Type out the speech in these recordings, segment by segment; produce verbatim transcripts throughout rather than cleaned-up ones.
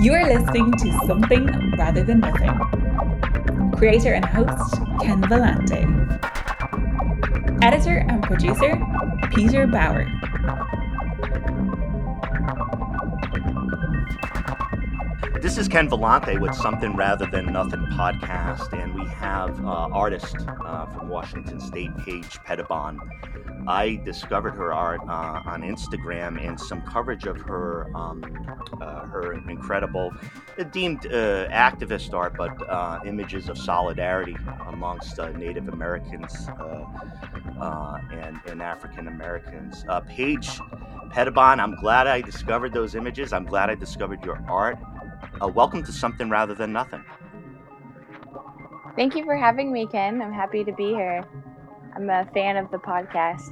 You are listening to Something Rather Than Nothing. Creator and host, Ken Vellante. Editor and producer, Peter Bauer. This is Ken Vellante with Something Rather Than Nothing podcast, and we have uh, artist uh, from Washington State, Paige Pettibon. I discovered her art uh, on Instagram and some coverage of her um, uh, her incredible, uh, deemed uh, activist art, but uh, images of solidarity amongst uh, Native Americans uh, uh, and, and African Americans. Uh, Paige Pettibon, I'm glad I discovered those images. I'm glad I discovered your art. Uh, welcome to Something Rather Than Nothing. Thank you for having me, Ken. I'm happy to be here. I'm a fan of the podcast.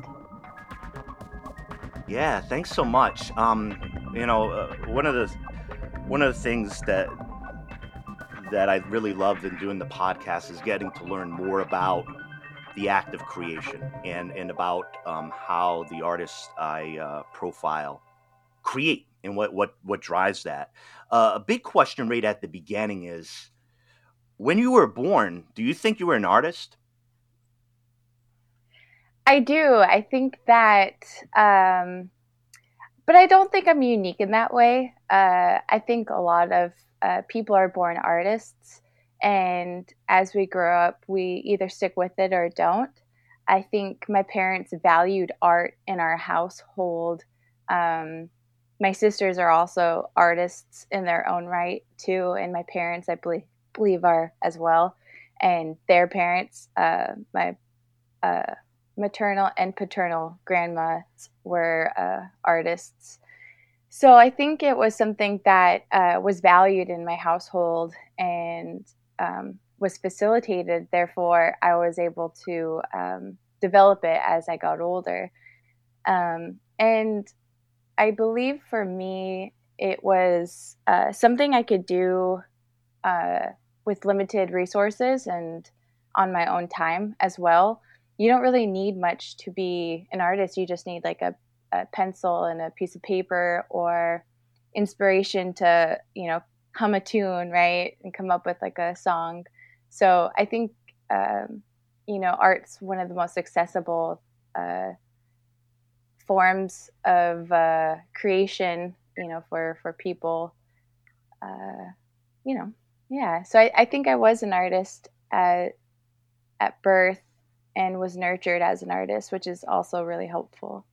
Yeah, thanks so much. Um, you know, uh, one of the one of the things that that I really loved in doing the podcast is getting to learn more about the act of creation and and about um, how the artists I uh, profile create and what what what drives that. Uh, a big question right at the beginning is, when you were born, do you think you were an artist? I do. I think that, um, but I don't think I'm unique in that way. Uh, I think a lot of uh, people are born artists, and as we grow up, we either stick with it or don't. I think my parents valued art in our household. Um, my sisters are also artists in their own right, too, and my parents, I believe, believe are as well. And their parents, uh, my uh, maternal and paternal grandmas were uh, artists. So I think it was something that uh, was valued in my household and um, was facilitated. Therefore, I was able to um, develop it as I got older. Um, and I believe for me, it was uh, something I could do uh, with limited resources and on my own time as well. You don't really need much to be an artist. You just need like a, a pencil and a piece of paper or inspiration to, you know, hum a tune, right? And come up with like a song. So I think, um, you know, art's one of the most accessible uh, forms of uh, creation, you know, for, for people, uh, you know, yeah. So I, I think I was an artist at, at birth and was nurtured as an artist, which is also really helpful.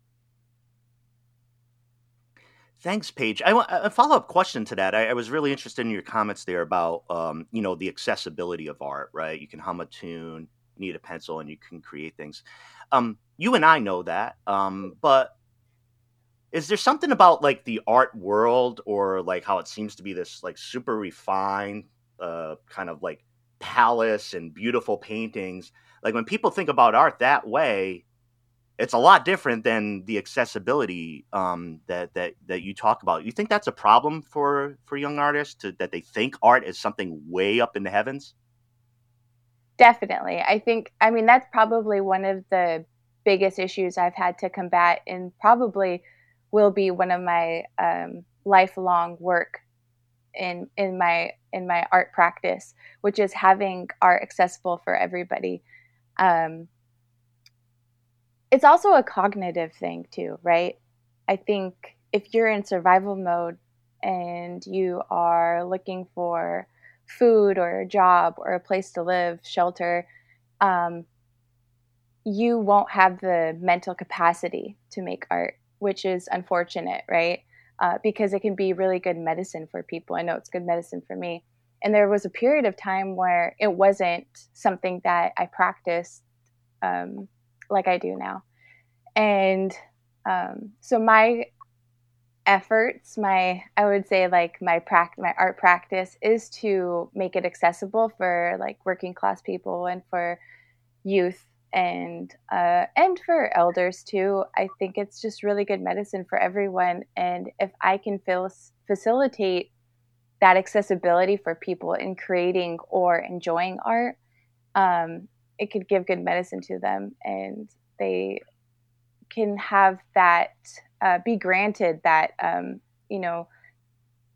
Thanks, Paige. I want a follow-up question to that. I, I was really interested in your comments there about, um, you know, the accessibility of art, right? You can hum a tune, need a pencil, and you can create things. Um, you and I know that, um, but is there something about like the art world or like how it seems to be this like super refined, uh, kind of like palace and beautiful paintings? Like when people think about art that way, it's a lot different than the accessibility um, that that that you talk about. You think that's a problem for for young artists to, that they think art is something way up in the heavens? Definitely. I think, I mean, that's probably one of the biggest issues I've had to combat and probably will be one of my um, lifelong work in in my in my art practice, which is having art accessible for everybody. Um, it's also a cognitive thing too, right? I think if you're in survival mode and you are looking for food or a job or a place to live, shelter, um, you won't have the mental capacity to make art, which is unfortunate, right? Uh, because it can be really good medicine for people. I know it's good medicine for me. And there was a period of time where it wasn't something that I practiced um, like I do now. And um, so my efforts, my, I would say like my pract- my art practice is to make it accessible for like working class people and for youth and uh, and for elders too. I think it's just really good medicine for everyone. And if I can fil- facilitate that accessibility for people in creating or enjoying art, um, it could give good medicine to them, and they can have that uh, be granted that um, you know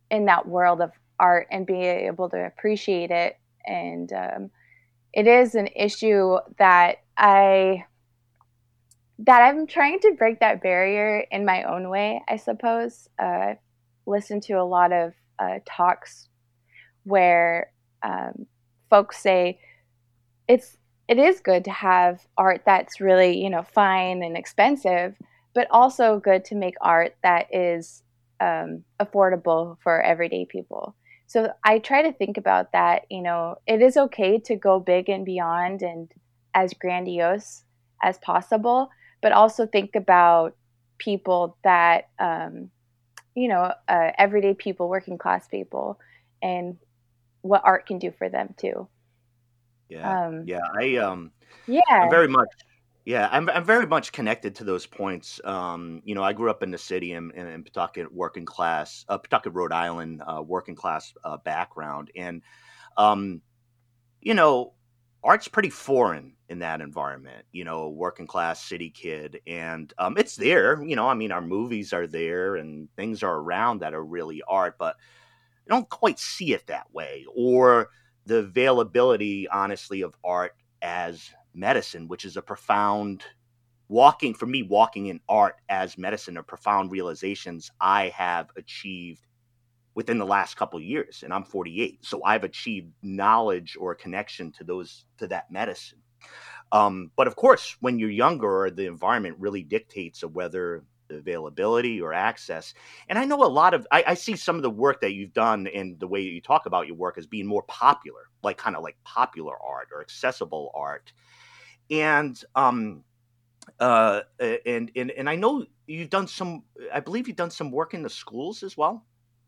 in that world of art and be able to appreciate it. And um, it is an issue that I that I'm trying to break that barrier in my own way, I suppose. Uh, listen to a lot of uh, talks where um, folks say it's it is good to have art that's really, you know, fine and expensive, but also good to make art that is um, affordable for everyday people. So I try to think about that. You know, it is okay to go big and beyond and as grandiose as possible, but also think about people that, um, you know, uh, everyday people, working class people, and what art can do for them too. Yeah, Um, yeah. I um, I'm yeah, very much, yeah, I'm I'm very much connected to those points. Um, you know, I grew up in the city in, in, in Pawtucket, working class, uh, Pawtucket, Rhode Island, uh, working class uh, background, and um, you know, art's pretty foreign in that environment. You know, working class city kid, and um, it's there. You know, I mean, our movies are there, and things are around that are really art, but I don't quite see it that way, or the availability, honestly, of art as medicine, which is a profound walking for me, walking in art as medicine, are profound realizations I have achieved within the last couple of years. And I'm forty-eight. So I've achieved knowledge or connection to those, to that medicine. Um, but of course, when you're younger, the environment really dictates of whether the availability or access. And I know a lot of, I, I see some of the work that you've done and the way you talk about your work as being more popular, like kind of like popular art or accessible art. And, um, uh, and, and, and I know you've done some, I believe you've done some work in the schools as well.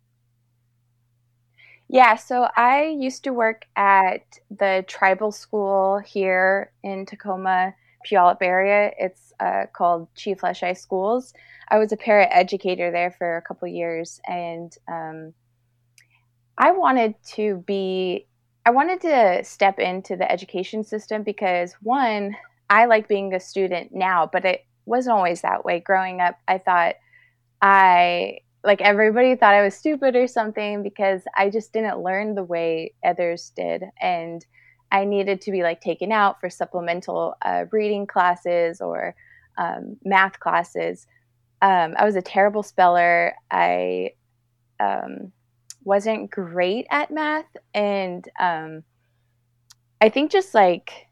yeah. So I used to work at the tribal school here in Tacoma, Puyallup area. It's uh, called Chief Leschi Schools. I was a para-educator there for a couple years, and um, I wanted to be, I wanted to step into the education system because, one, I like being a student now, but it wasn't always that way. Growing up, I thought I, like everybody thought I was stupid or something because I just didn't learn the way others did. And I needed to be like taken out for supplemental uh, reading classes or um, math classes. Um, I was a terrible speller. I, um, wasn't great at math, and um, I think just like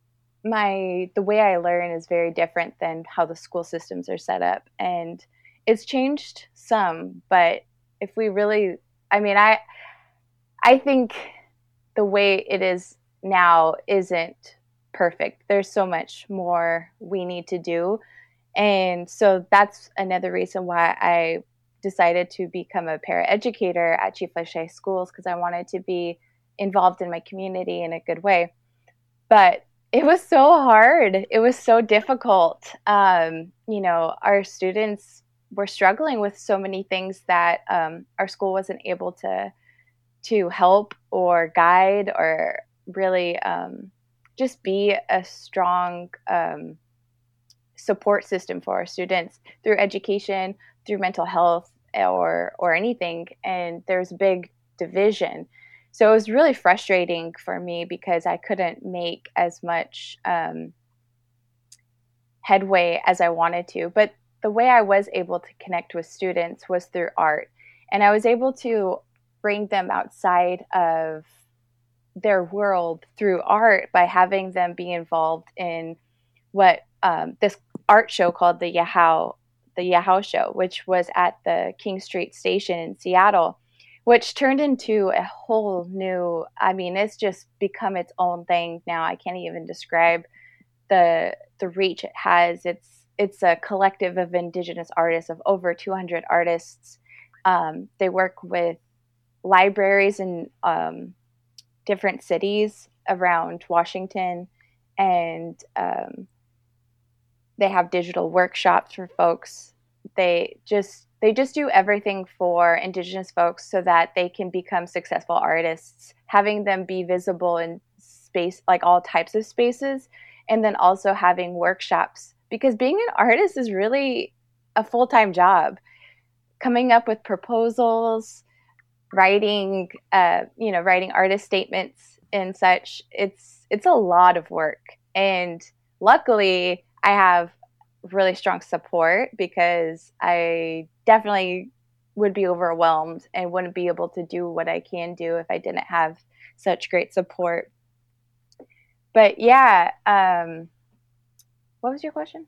my the way I learn is very different than how the school systems are set up, and it's changed some. But if we really, I mean, I I think the way it is now isn't perfect. There's so much more we need to do, and so that's another reason why I decided to become a paraeducator at Chief Leschi Schools, because I wanted to be involved in my community in a good way. But it was so hard. It was so difficult. Um, you know, our students were struggling with so many things that um, our school wasn't able to to help or guide or really um, just be a strong um, support system for our students through education, through mental health, or or anything. And there's a big division. So it was really frustrating for me because I couldn't make as much um, headway as I wanted to. But the way I was able to connect with students was through art. And I was able to bring them outside of their world through art by having them be involved in what um, this art show called the Yahoo, the Yahoo Show, which was at the King Street Station in Seattle, which turned into a whole new, I mean, it's just become its own thing now. I can't even describe the the reach it has. It's it's a collective of Indigenous artists, of over two hundred artists. Um, they work with libraries in um, different cities around Washington, and um, they have digital workshops for folks. They just they just do everything for Indigenous folks so that they can become successful artists, having them be visible in space, like all types of spaces, and then also having workshops, because being an artist is really a full-time job. Coming up with proposals, writing, uh, you know, writing artist statements and such. It's it's a lot of work, and luckily, I have really strong support because I definitely would be overwhelmed and wouldn't be able to do what I can do if I didn't have such great support. But yeah, um, what was your question?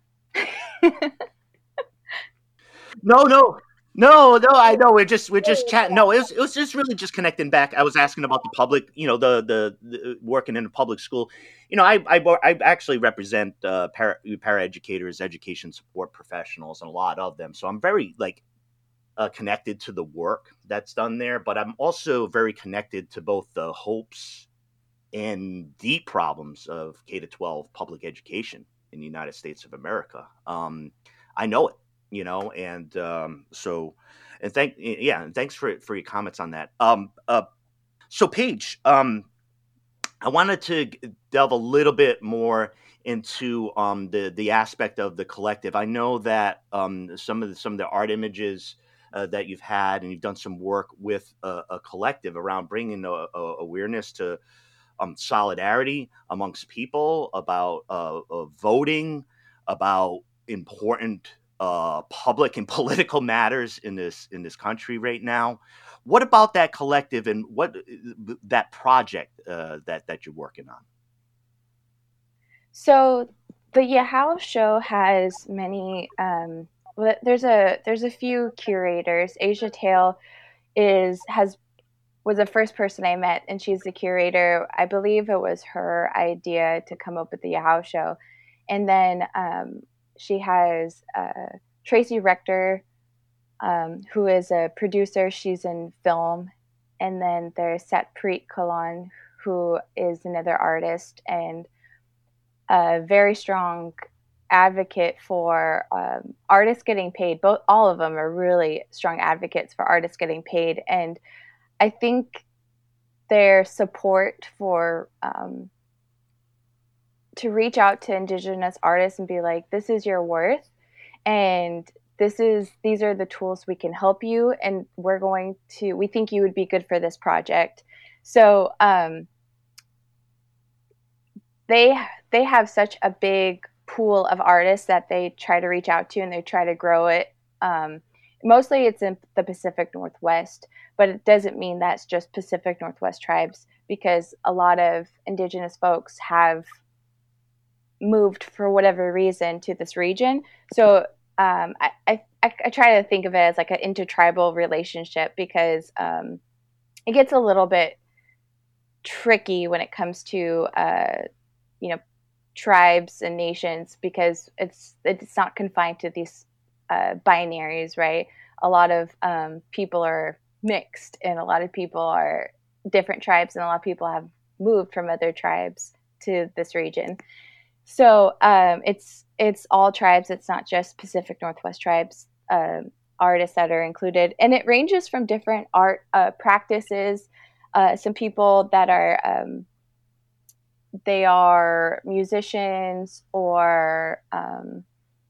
No, no, no, no. I know we're just we're just chatting. No, it was it was just really just connecting back. I was asking about the public, you know, the the, the working in a public school. You know, I I, I actually represent uh, para paraeducators, education support professionals, and a lot of them. So I'm very like uh, connected to the work that's done there, but I'm also very connected to both the hopes and deep problems of K to twelve public education in the United States of America. Um, I know it. You know, and um, so, and thank, yeah, and thanks for for your comments on that. Um, uh, so Paige, um, I wanted to delve a little bit more into um, the the aspect of the collective. I know that um, some of the, some of the art images uh, that you've had, and you've done some work with a, a collective around bringing a, a awareness to um, solidarity amongst people about uh, uh, voting, about important uh, public and political matters in this in this country right now. What about that collective and what that project uh, that that you're working on? So the Yahoo show has many. Um, well, there's a there's a few curators. Asia Tail is has was the first person I met, and she's the curator. I believe it was her idea to come up with the Yahoo show, and then um, she has uh, Tracy Rector, um, who is a producer. She's in film, and then there's Satpreet Kalan, who is another artist and a very strong advocate for um, artists getting paid. Both all of them are really strong advocates for artists getting paid, and I think their support for um, to reach out to Indigenous artists and be like, this is your worth, and this is these are the tools we can help you, and we're going to we think you would be good for this project. So um, they they have such a big pool of artists that they try to reach out to, and they try to grow it. Um, mostly it's in the Pacific Northwest, but it doesn't mean that's just Pacific Northwest tribes, because a lot of Indigenous folks have moved for whatever reason to this region. So um, I, I, I try to think of it as like an intertribal relationship, because um, it gets a little bit tricky when it comes to, uh, you know, tribes and nations, because it's it's not confined to these uh, binaries, right? A lot of um, people are mixed, and a lot of people are different tribes, and a lot of people have moved from other tribes to this region. So um, it's it's all tribes. It's not just Pacific Northwest tribes um, artists that are included, and it ranges from different art uh, practices. Uh, some people that are um, they are musicians, or um,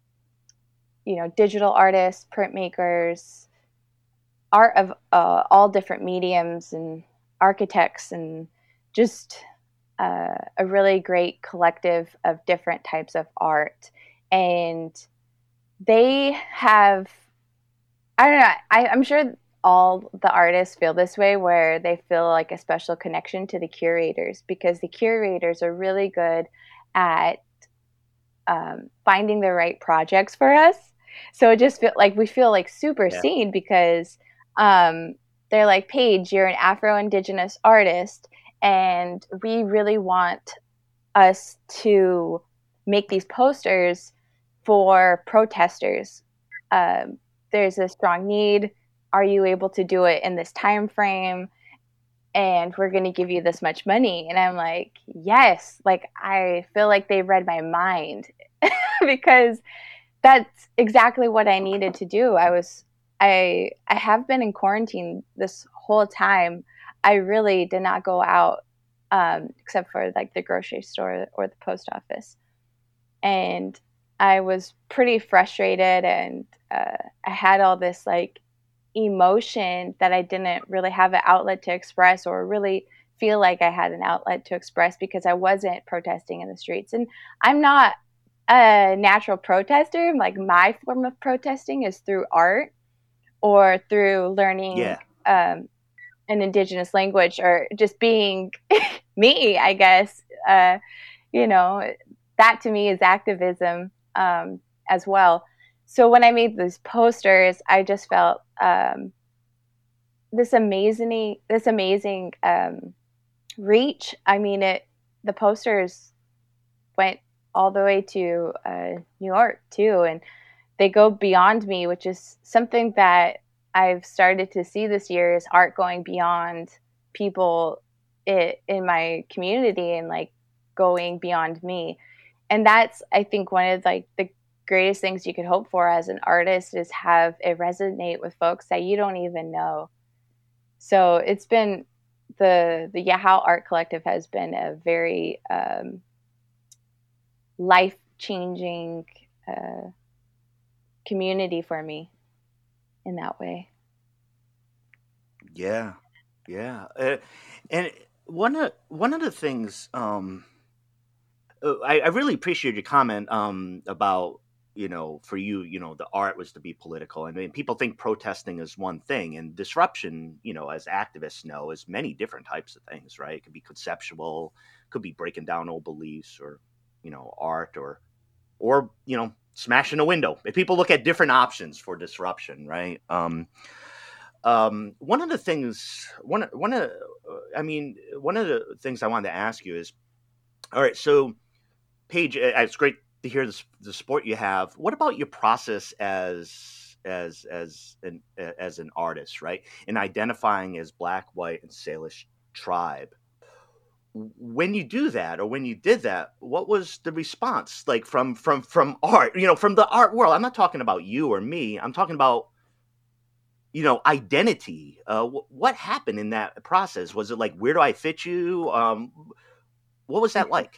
you know, digital artists, printmakers, art of uh, all different mediums, and architects, and just uh, a really great collective of different types of art. And they have, I don't know, I, I'm sure all the artists feel this way, where they feel like a special connection to the curators, because the curators are really good at um, finding the right projects for us. So it just feel like we feel like super yeah. seen, because um, they're like, Paige, you're an Afro-Indigenous artist, and we really want us to make these posters for protesters. Um, there's a strong need. Are you able to do it in this time frame? And we're going to give you this much money. And I'm like, yes. Like, I feel like they read my mind because that's exactly what I needed to do. I was, I, I have been in quarantine this whole time. I really did not go out, um, except for like the grocery store or the post office. And I was pretty frustrated, and uh, I had all this like emotion that I didn't really have an outlet to express, or really feel like I had an outlet to express, because I wasn't protesting in the streets. And I'm not a natural protester. Like, my form of protesting is through art or through learning Yeah. um, an indigenous language, or just being me, I guess. Uh, you know, that to me is activism um, as well. So when I made these posters, I just felt um, this amazing, this amazing um, reach. I mean, it. The posters went all the way to uh, New York too, and they go beyond me, which is something that I've started to see this year, is art going beyond people it, in my community, and like going beyond me. And that's, I think, one of like the greatest things you could hope for as an artist, is have it resonate with folks that you don't even know. So it's been the the Yahoo Art Collective has been a very um, life changing uh, community for me in that way. Yeah, yeah, uh, and one of one of the things um, uh, I, I really appreciate your comment um, about, you know, for you, you know, the art was to be political. I mean, people think protesting is one thing, and disruption, you know, as activists know, is many different types of things, right? It could be conceptual, could be breaking down old beliefs, or, you know, art, or or you know, smashing a window. If people look at different options for disruption, right? Um, um, one of the things, one one of, I mean, one of the things I wanted to ask you is, all right, so Paige, uh, it's great to hear this, the support you have. What about your process as as as an as an artist, right? In identifying as Black, White, and Salish tribe. When you do that, or when you did that, what was the response like from from from art? You know, from the art world. I'm not talking about you or me. I'm talking about, you know, identity. Uh, wh- what happened in that process? Was it like, where do I fit you? Um, what was that like?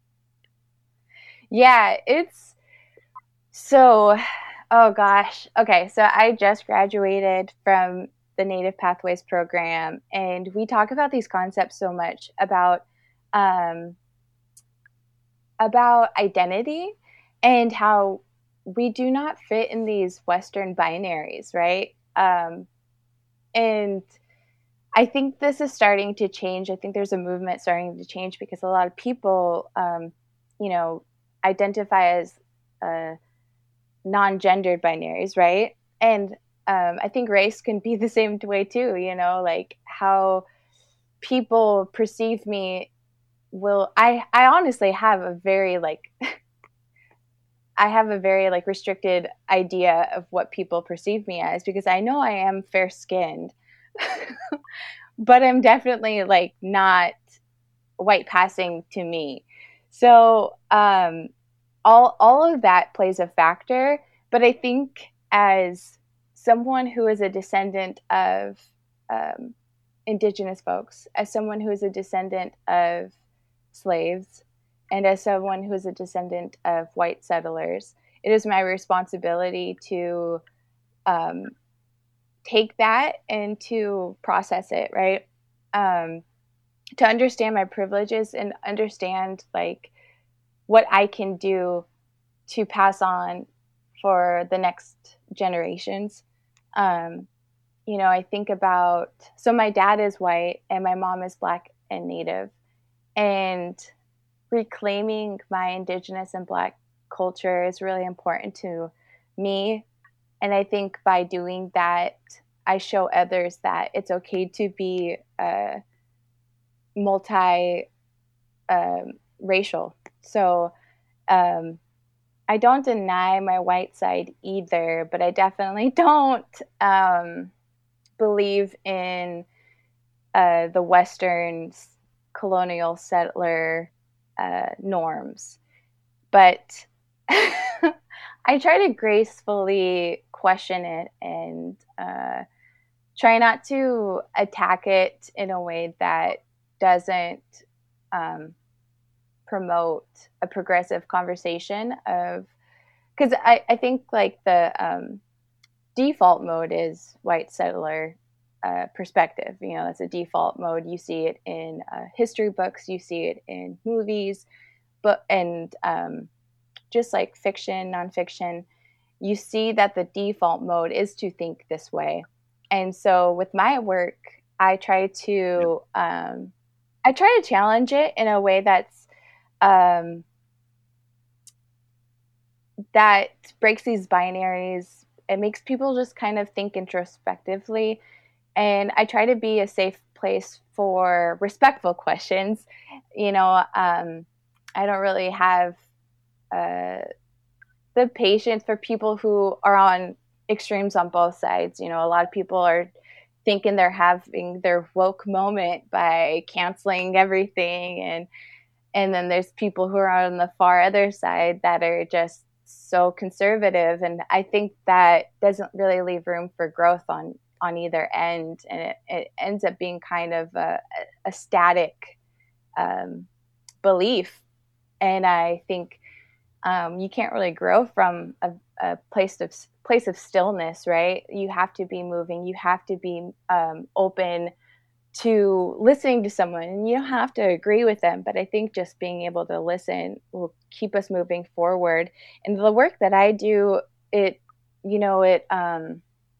Yeah, it's so, oh gosh. Okay, so I just graduated from the Native Pathways program, and we talk about these concepts so much about um, about identity, and how we do not fit in these Western binaries, right? Um, and I think this is starting to change. I think there's a movement starting to change, because a lot of people, um, you know, identify as uh, non-gendered binaries, right? And um, I think race can be the same way too. You know, like how people perceive me will. I I honestly have a very like. I have a very like restricted idea of what people perceive me as, because I know I am fair skinned, but I'm definitely like not white passing to me. So um, all all of that plays a factor. But I think as someone who is a descendant of um, indigenous folks, as someone who is a descendant of slaves, and as someone who is a descendant of white settlers, it is my responsibility to um, take that and to process it, right? Um, to understand my privileges and understand like what I can do to pass on for the next generations. Um, you know, I think about, so my dad is white and my mom is Black and Native, and reclaiming my Indigenous and Black culture is really important to me. And I think by doing that, I show others that it's okay to be uh, multi um, racial. So um, I don't deny my white side either, but I definitely don't um, believe in uh, the Western colonial settler uh, norms. But I try to gracefully question it and uh, try not to attack it in a way that doesn't um, promote a progressive conversation of, because I, I think like the um, default mode is white settler uh, perspective. You know, that's a default mode. You see it in uh, history books, you see it in movies, but and um, just like fiction, nonfiction, you see that the default mode is to think this way. And so with my work, I try to um, I try to challenge it in a way that's um, that breaks these binaries. It makes people just kind of think introspectively. And I try to be a safe place for respectful questions. You know, um, I don't really have uh, the patience for people who are on extremes on both sides. You know, a lot of people are thinking they're having their woke moment by canceling everything. And and then there's people who are on the far other side that are just so conservative. And I think that doesn't really leave room for growth on, on either end. And it, it ends up being kind of a, a static um, belief. And I think um, you can't really grow from a, a place of place of stillness, right? You have to be moving. You have to be um, open to listening to someone, and you don't have to agree with them, but I think just being able to listen will keep us moving forward. And the work that I do, it, you know, it, um,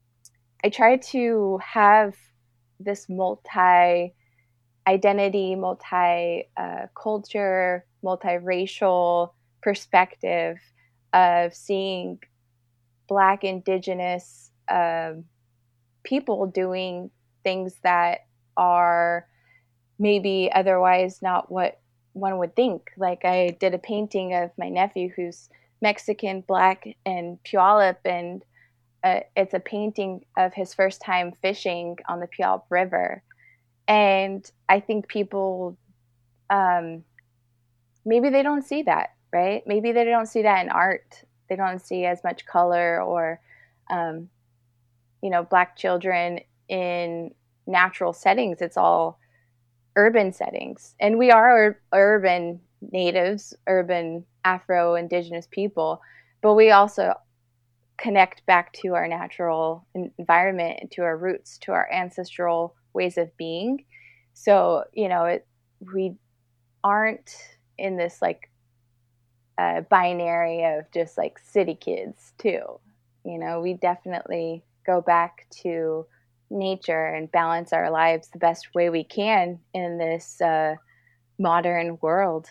I try to have this multi identity, multi uh, culture, multiracial perspective of seeing Black, Indigenous um, people doing things that are maybe otherwise not what one would think. Like I did a painting of my nephew who's Mexican, Black, and Puyallup, and uh, it's a painting of his first time fishing on the Puyallup River. And I think people, um, maybe they don't see that, right? Maybe they don't see that in art. They don't see as much color or, um, you know, Black children in natural settings. It's all urban settings. And we are ur- urban natives, urban Afro-Indigenous people, but we also connect back to our natural environment and to our roots, to our ancestral ways of being. So, you know, it, we aren't in this like uh, binary of just like city kids too. You know, we definitely go back to nature and balance our lives the best way we can in this uh, modern world.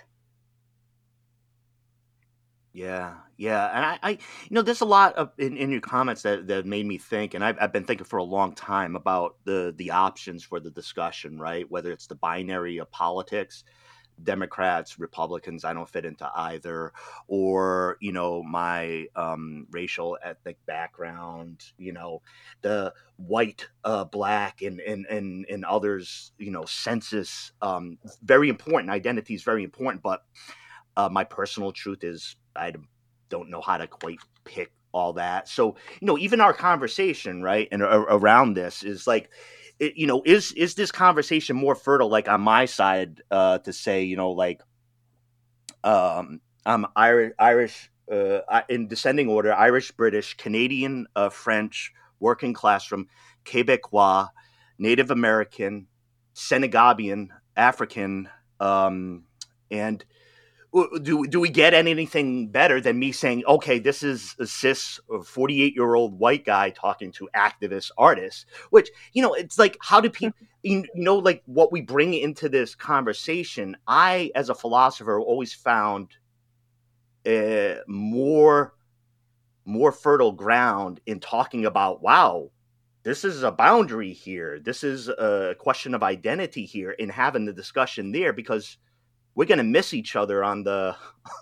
Yeah, yeah, and I, I, you know, there's a lot of in, in your comments that, that made me think, and I've, I've been thinking for a long time about the the options for the discussion, right? Whether it's the binary of politics, Democrats, Republicans, I don't fit into either, or you know, my um, racial ethnic background, you know, the white, uh, black, and and and and others, you know, census, um, very important. Identity is very important, but uh, my personal truth is I don't know how to quite pick all that. So, you know, even our conversation, right, and uh, around this is like, it, you know, is is this conversation more fertile, like on my side, uh, to say, you know, like, um, I'm Irish, Irish uh, in descending order, Irish, British, Canadian, uh, French, working class from Quebecois, Native American, Senegambian, African, um, and do do we get anything better than me saying, okay, this is a cis forty-eight year old white guy talking to activist artists, which, you know, it's like, how do people, you know, like what we bring into this conversation, I, as a philosopher, always found uh, more, more fertile ground in talking about, wow, this is a boundary here. This is a question of identity here, and having the discussion there, because we're going to miss each other on the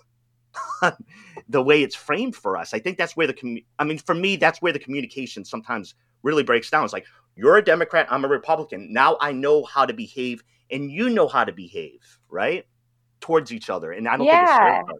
the way it's framed for us. I think that's where the commu- I mean, for me, that's where the communication sometimes really breaks down. It's like, you're a Democrat, I'm a Republican. Now I know how to behave, and you know how to behave, right, towards each other. And I don't Yeah. think it's fair.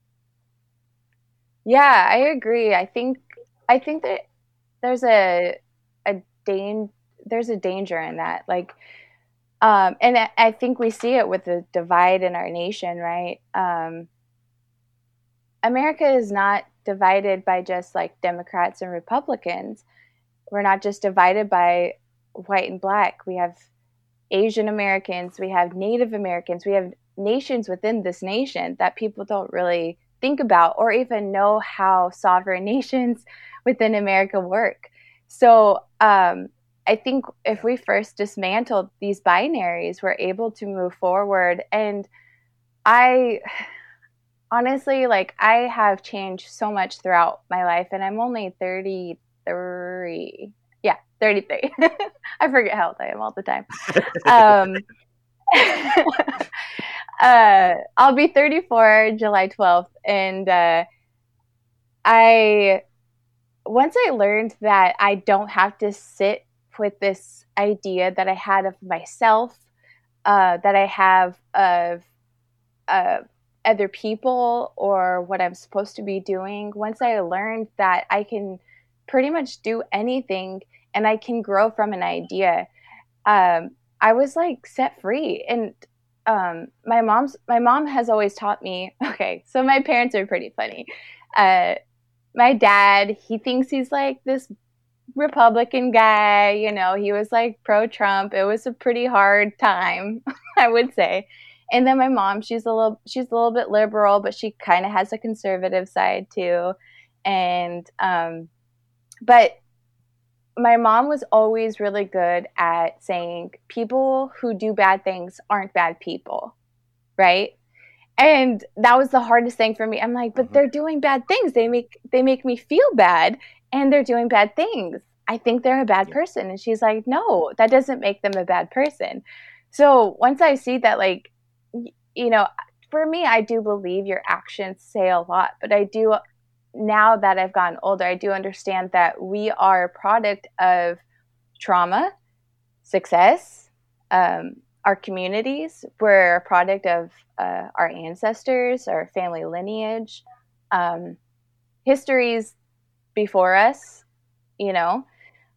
Yeah, I agree. I think I think that there's a a dan- there's a danger in that. Like, Um, and I, I think we see it with the divide in our nation, right? Um, America is not divided by just like Democrats and Republicans. we're not just divided by white and black. We have Asian Americans, we have Native Americans, we have nations within this nation that people don't really think about or even know how sovereign nations within America work. So um, I think if we first dismantled these binaries, we're able to move forward. And I honestly, like, I have changed so much throughout my life, and I'm only thirty-three. Yeah, thirty-three. I forget how old I am all the time. Um, uh, I'll be thirty-four July twelfth. And uh, I, once I learned that I don't have to sit with this idea that I had of myself, uh, that I have of uh, other people or what I'm supposed to be doing, once I learned that I can pretty much do anything and I can grow from an idea, um, I was like set free. And um, my mom's my mom has always taught me. Okay, so my parents are pretty funny. Uh, my dad, he thinks he's like this Republican guy, you know, he was like pro-Trump. It was a pretty hard time, I would say. And then my mom, she's a little she's a little bit liberal, but she kind of has a conservative side too. And um but my mom was always really good at saying people who do bad things aren't bad people, right? And that was the hardest thing for me. I'm like, but they're doing bad things. They make they make me feel bad, and they're doing bad things. I think they're a bad person. And she's like, no, that doesn't make them a bad person. So once I see that, like, you know, for me, I do believe your actions say a lot. But I do, now that I've gotten older, I do understand that we are a product of trauma, success, um, our communities. We're a product of uh, our ancestors, our family lineage, um, histories before us, you know,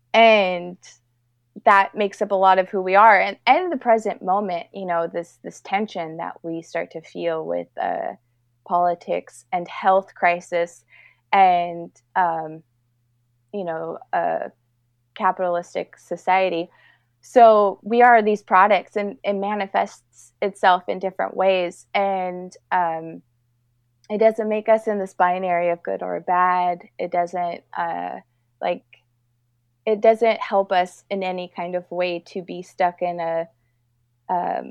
and that makes up a lot of who we are. And, and in the present moment, you know, this this tension that we start to feel with uh, politics and health crisis and, um, you know, a capitalistic society. So we are these products, and it manifests itself in different ways. And um, it doesn't make us in this binary of good or bad. It doesn't uh, like, it doesn't help us in any kind of way to be stuck in a, um,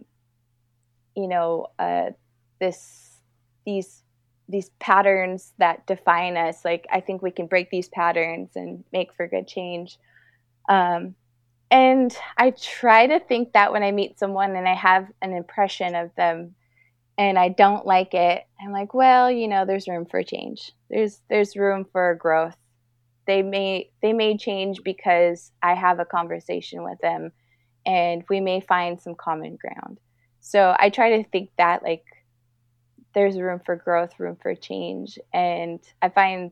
you know, uh, this, these, these patterns that define us. Like, I think we can break these patterns and make for good change. Um, and I try to think that when I meet someone and I have an impression of them and I don't like it, I'm like, well, you know, there's room for change. There's, there's room for growth. They may they may change because I have a conversation with them, and we may find some common ground. So I try to think that, like, there's room for growth, room for change, and I find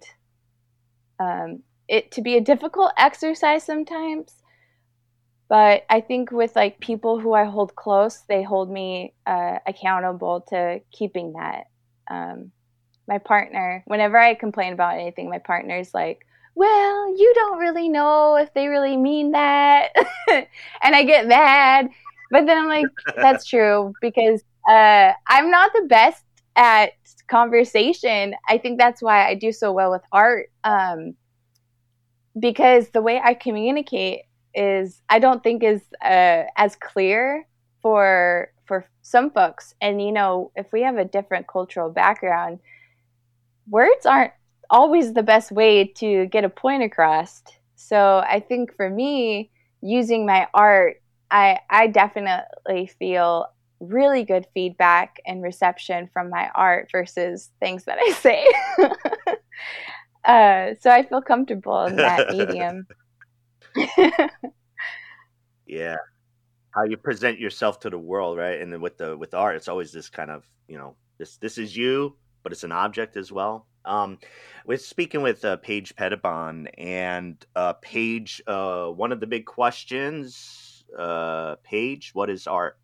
um, it to be a difficult exercise sometimes. But I think with, like, people who I hold close, they hold me uh, accountable to keeping that. Um, my partner, whenever I complain about anything, my partner's like, well, you don't really know if they really mean that. And I get mad. But then I'm like, that's true, because uh, I'm not the best at conversation. I think that's why I do so well with art. Um, because the way I communicate is, I don't think is uh, as clear for for some folks. And, you know, if we have a different cultural background, words aren't always the best way to get a point across. So I think for me, using my art, I, I definitely feel really good feedback and reception from my art versus things that I say. uh, so I feel comfortable in that medium. Yeah. How you present yourself to the world, right? And then with the with art, it's always this kind of, you know, this this is you, but it's an object as well. Um, we're speaking with uh, Paige Pettibon, and uh, Paige, uh, one of the big questions, uh, Paige, what is art?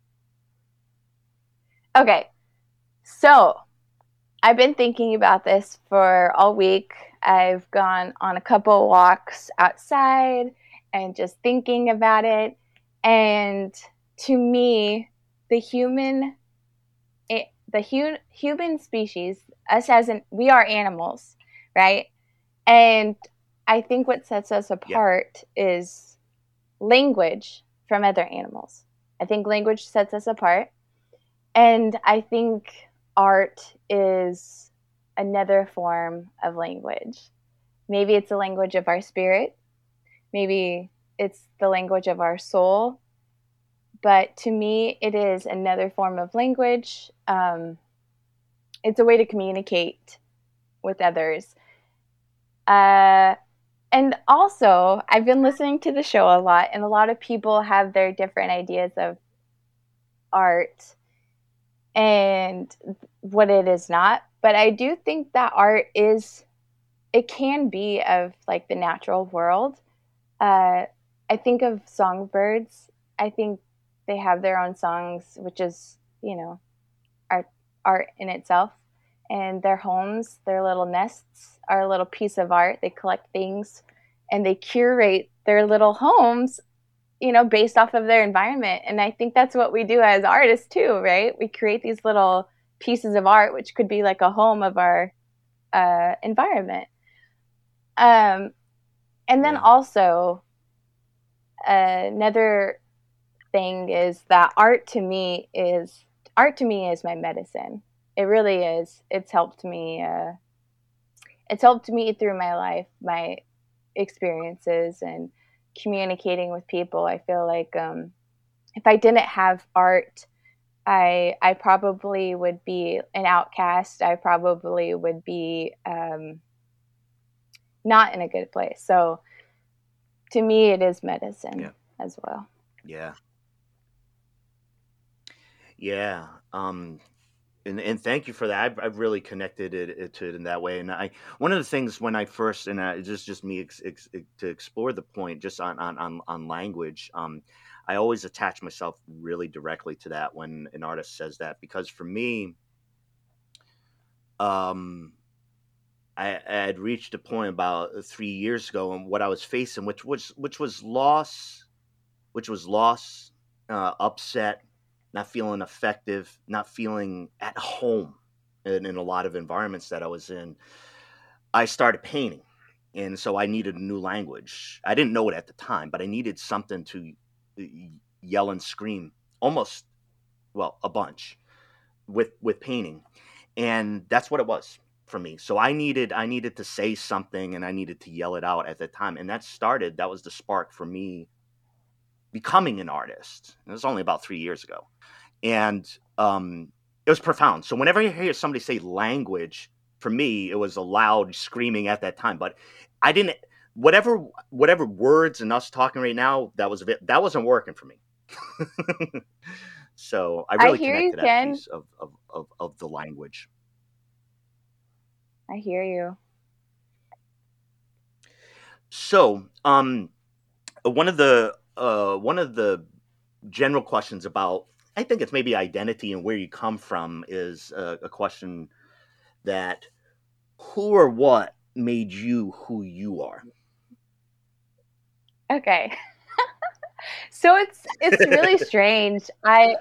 Okay, so I've been thinking about this for all week. I've gone on a couple walks outside, and just thinking about it. And to me, the human, it, the hu- human species, us as an, we are animals, right? And I think what sets us apart yeah. is language from other animals. I think language sets us apart. And I think art is another form of language. Maybe it's the language of our spirit. Maybe it's the language of our soul. But to me, it is another form of language. Um, it's a way to communicate with others. Uh, and also, I've been listening to the show a lot, and a lot of people have their different ideas of art and what it is not. But I do think that art is, it can be of like the natural world. Uh, I think of songbirds. I think they have their own songs, which is, you know, art, art in itself. And their homes, their little nests are a little piece of art. They collect things and they curate their little homes, you know, based off of their environment. And I think that's what we do as artists too, right? We create these little pieces of art, which could be like a home of our uh, environment. Um, and then yeah. also uh, another thing is that art to me is art to me is my medicine. It really is. It's helped me. Uh, it's helped me through my life, my experiences, and communicating with people. I feel like um, if I didn't have art, I I probably would be an outcast. I probably would be um, not in a good place. So to me, it is medicine yeah. as well. Yeah. Yeah. Um, and, and thank you for that. I've, I've really connected it, it to it in that way. And I, one of the things when I first, and I, just, just me ex, ex, to explore the point just on, on, on, on language, um, I always attach myself really directly to that when an artist says that, because for me, um, I, I had reached a point about three years ago and what I was facing, which was, which was loss, which was loss, uh, upset, not feeling effective, not feeling at home in, in a lot of environments that I was in. I started painting. And so I needed a new language. I didn't know it at the time, but I needed something to yell and scream almost, well, a bunch with, with painting. And that's what it was for me. So I needed, I needed to say something and I needed to yell it out at the time. And that started, that was the spark for me becoming an artist. It was only about three years ago. And um, it was profound. So whenever you hear somebody say language, for me, it was a loud screaming at that time. But I didn't, whatever whatever words and us talking right now, that was a bit, that wasn't working for me. So I really I hear connect you, to that Ken. piece of, of, of, of the language. I hear you. So um, one of the uh, one of the general questions about, I think it's maybe identity and where you come from, is a, a question that who or what made you who you are? Okay. So it's it's really strange. I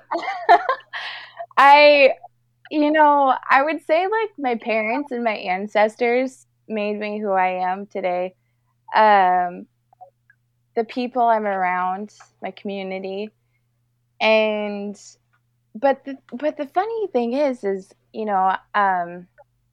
I you know, I would say like my parents and my ancestors made me who I am today. Um the people I'm around, my community. And but the but the funny thing is is, you know, um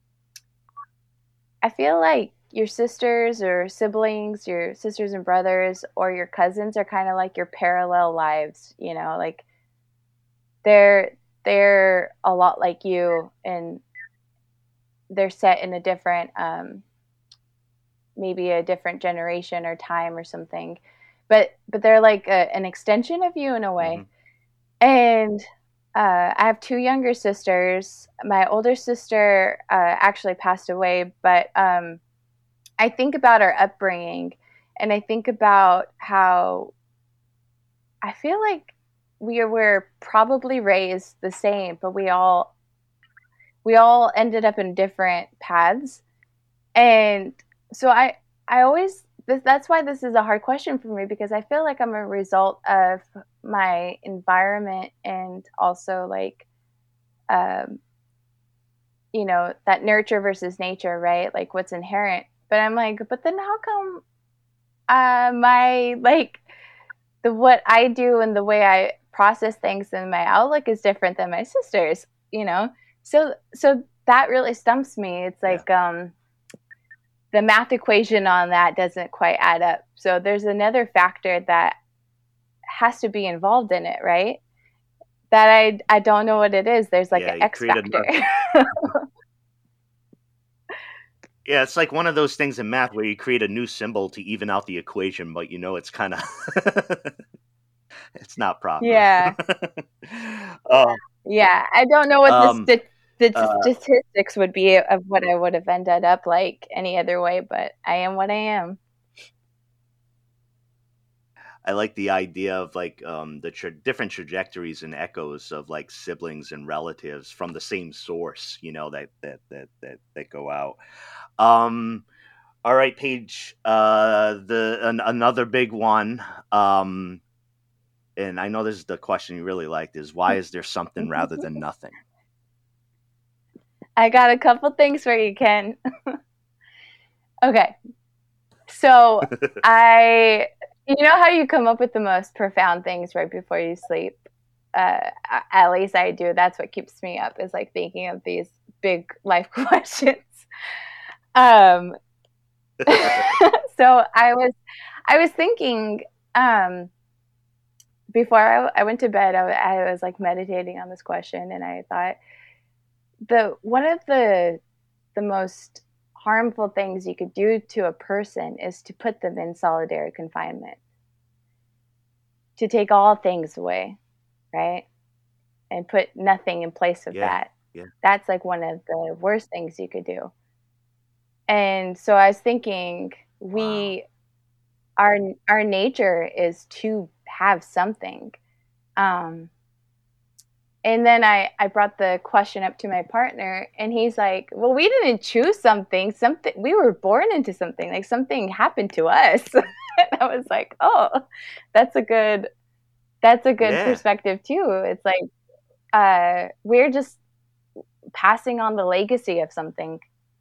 I feel like your sisters or siblings, your sisters and brothers, or your cousins are kind of like your parallel lives, you know, like they're they're a lot like you, and they're set in a different um maybe a different generation or time or something, but but they're like a, an extension of you in a way. Mm-hmm. And uh, I have two younger sisters. My older sister uh, actually passed away, but um, I think about our upbringing, and I think about how I feel like we were probably raised the same, but we all we all ended up in different paths. And so I I always this, that's why this is a hard question for me, because I feel like I'm a result of my environment and also like, um, you know, that nurture versus nature, right? Like what's inherent. But I'm like, but then how come uh, my, like, the what I do and the way I process things and my outlook is different than my sister's, you know? So, so that really stumps me. It's like, yeah. um, the math equation on that doesn't quite add up. So there's another factor that has to be involved in it, right? That I I don't know what it is. There's like yeah, an X factor. Yeah, it's like one of those things in math where you create a new symbol to even out the equation, but you know it's kind of it's not proper. Yeah. um, yeah, I don't know what um, the, st- the uh, statistics would be of what I would have ended up like any other way, but I am what I am. I like the idea of like um, the tra- different trajectories and echoes of like siblings and relatives from the same source, you know, that that that that, that go out. Um, all right, Paige. Uh, the an, another big one, um, and I know this is the question you really liked: is why is there something rather than nothing? I got a couple things for you, Ken. Okay, so I. You know how you come up with the most profound things right before you sleep? Uh, at least I do. That's what keeps me up, is like thinking of these big life questions. Um, so I was, I was thinking um, before I, I went to bed, I, I was like meditating on this question, and I thought the one of the the most harmful things you could do to a person is to put them in solitary confinement, to take all things away, right? And put nothing in place of yeah, that. Yeah. That's like one of the worst things you could do. And so I was thinking, we, wow. our our nature is to have something. Um, and then I, I brought the question up to my partner, and he's like, well, we didn't choose something. Something we were born into something. Like something happened to us. And I was like, oh, that's a good that's a good yeah. perspective too. It's like uh, we're just passing on the legacy of something.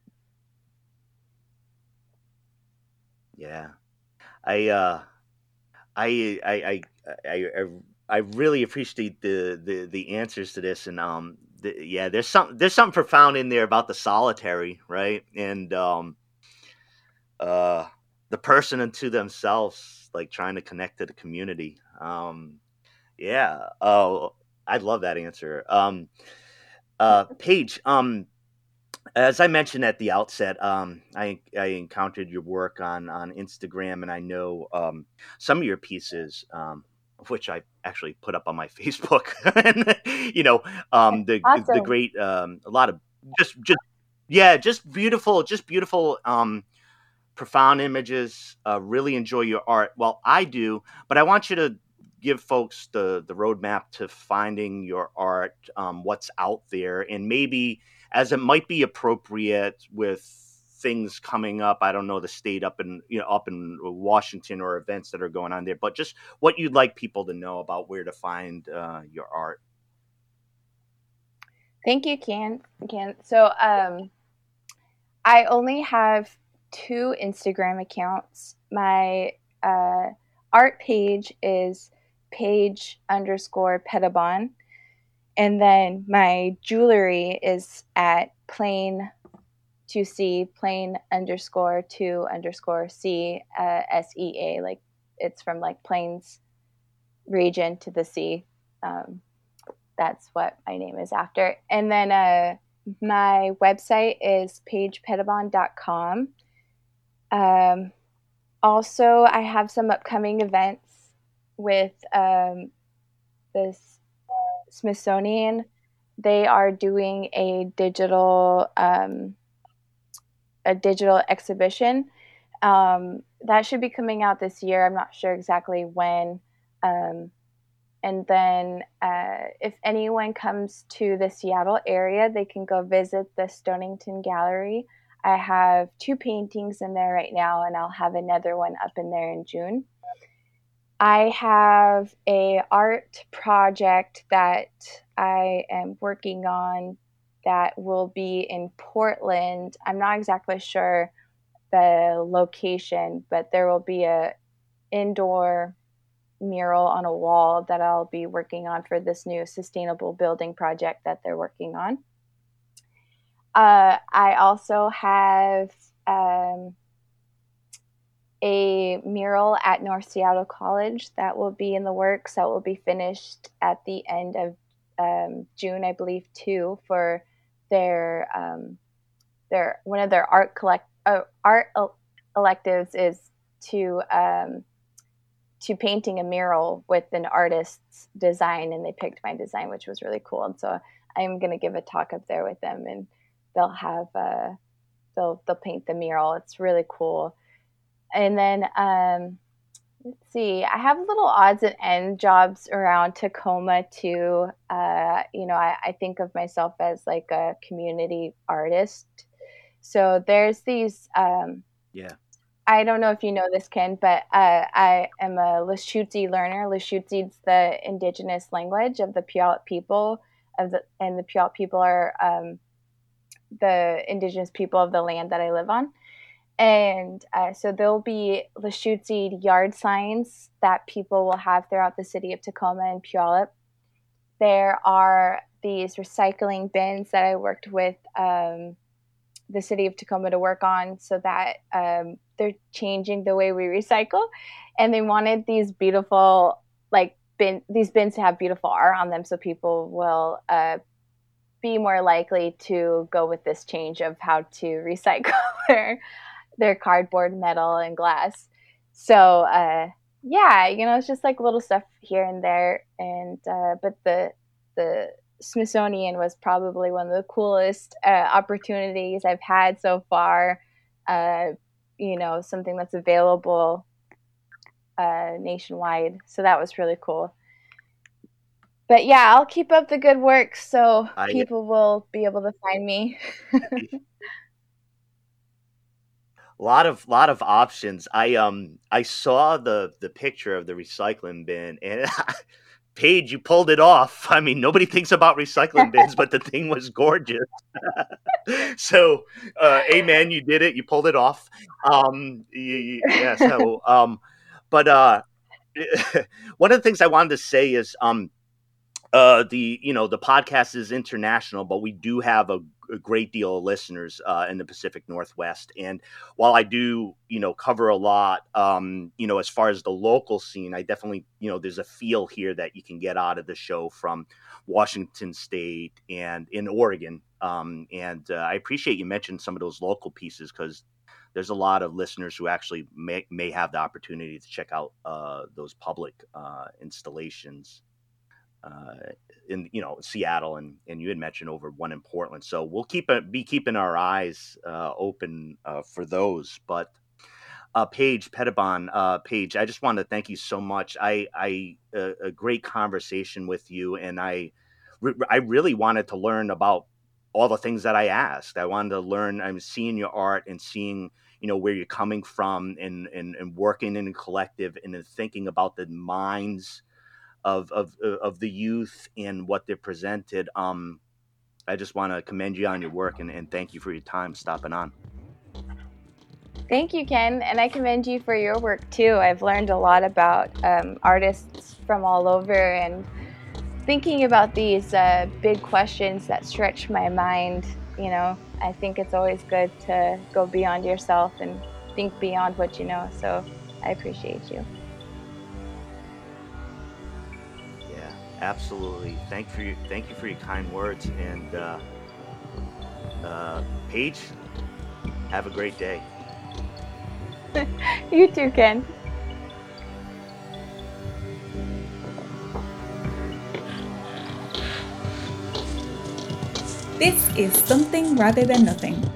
Yeah, I uh, I I I I. I I really appreciate the, the, the answers to this, and um, the, yeah, there's some there's something profound in there about the solitary, right? And um, uh, the person unto themselves, like trying to connect to the community. Um, yeah. Oh, I love that answer. Um, uh, Paige, um, as I mentioned at the outset, um, I I encountered your work on on Instagram, and I know um, some of your pieces. Um, which I actually put up on my Facebook, and you know, um, the awesome. the great, um, a lot of just, just, yeah, just beautiful, just beautiful, um, profound images. Uh, really enjoy your art. Well, I do, but I want you to give folks the the roadmap to finding your art, um, what's out there, and maybe as it might be appropriate with things coming up. I don't know the state up in you know up in Washington or events that are going on there, but just what you'd like people to know about where to find uh, your art. Thank you, Ken. Ken. So um, I only have two Instagram accounts. My uh, art page is page underscore Pettibon, and then my jewelry is at plain to see plain underscore to underscore C uh, S E A, like it's from like Plains region to the sea. Um, that's what my name is after. And then uh, my website is page pettibon dot com. Um, also, I have some upcoming events with um, this Smithsonian. They are doing a digital um, a digital exhibition um, that should be coming out this year. I'm not sure exactly when. Um, and then uh, if anyone comes to the Seattle area, they can go visit the Stonington Gallery. I have two paintings in there right now, and I'll have another one up in there in June. I have a art project that I am working on that will be in Portland. I'm not exactly sure the location, but there will be a indoor mural on a wall that I'll be working on for this new sustainable building project that they're working on. Uh, I also have um, a mural at North Seattle College that will be in the works, that will be finished at the end of um, June, I believe, too, for their um, their one of their art collect uh, art electives is to um, to painting a mural with an artist's design, and they picked my design, which was really cool. And so I'm going to give a talk up there with them, and they'll have uh, they'll they'll paint the mural. It's really cool. And then um, let's see, I have little odds and end jobs around Tacoma too. Uh, you know, I, I think of myself as like a community artist. So there's these. Um, yeah. I don't know if you know this, Ken, but uh, I am a Lushootseed learner. Lushootseed's the indigenous language of the Puyallup people, of the, and the Puyallup people are um, the indigenous people of the land that I live on. And uh, so there'll be Lushootseed yard signs that people will have throughout the city of Tacoma and Puyallup. There are these recycling bins that I worked with um, the city of Tacoma to work on, so that um, they're changing the way we recycle. And they wanted these beautiful, like bin, these bins to have beautiful art on them, so people will uh, be more likely to go with this change of how to recycle their their cardboard, metal, and glass. So uh, yeah, you know, it's just like little stuff here and there. And uh, but the the Smithsonian was probably one of the coolest uh, opportunities I've had so far. Uh, you know, something that's available uh, nationwide. So that was really cool. But yeah, I'll keep up the good work so I, people will be able to find me. A lot of lot of options. I um I saw the the picture of the recycling bin, and Paige, you pulled it off. I mean, nobody thinks about recycling bins, but the thing was gorgeous. So, uh, amen, you did it. You pulled it off. Um, you, you, yeah. So, um, but uh, one of the things I wanted to say is, um, uh, the you know the podcast is international, but we do have a, a great deal of listeners uh, in the Pacific Northwest. And while I do you know cover a lot, um, you know as far as the local scene, I definitely you know there's a feel here that you can get out of the show from Washington State and in Oregon. Um, and uh, I appreciate you mentioned some of those local pieces, because there's a lot of listeners who actually may may have the opportunity to check out uh, those public uh, installations. Uh, in you know Seattle, and and you had mentioned over one in Portland, so we'll keep a, be keeping our eyes uh, open uh, for those. But uh, Paige Pettibon, uh, Paige, I just want to thank you so much. I I uh, a great conversation with you, and I re- I really wanted to learn about all the things that I asked. I wanted to learn. I'm seeing your art and seeing you know where you're coming from, and and, and working in a collective, and then thinking about the minds Of, of of the youth and what they're presented. Um, I just want to commend you on your work, and, and thank you for your time stopping on. Thank you, Ken, and I commend you for your work too. I've learned a lot about um, artists from all over, and thinking about these uh, big questions that stretch my mind. You know, I think it's always good to go beyond yourself and think beyond what you know. So I appreciate you. Absolutely. Thank for you. Thank you for your kind words. And uh, uh, Paige, have a great day. You too, Ken. This is Something Rather Than Nothing.